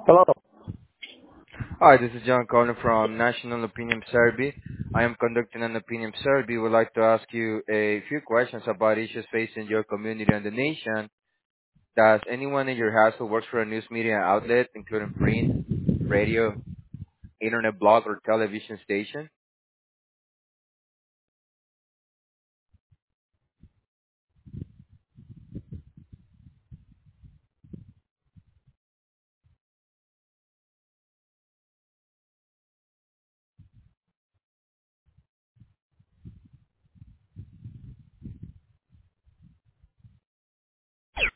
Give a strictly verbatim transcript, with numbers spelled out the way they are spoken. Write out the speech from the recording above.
Hello. Hi, this is John calling from National Opinion Survey. I am conducting an opinion survey. Would like to ask you a few questions about issues facing your community and the nation. Does anyone in your household works for a news media outlet, including print, radio, internet blog, or television station?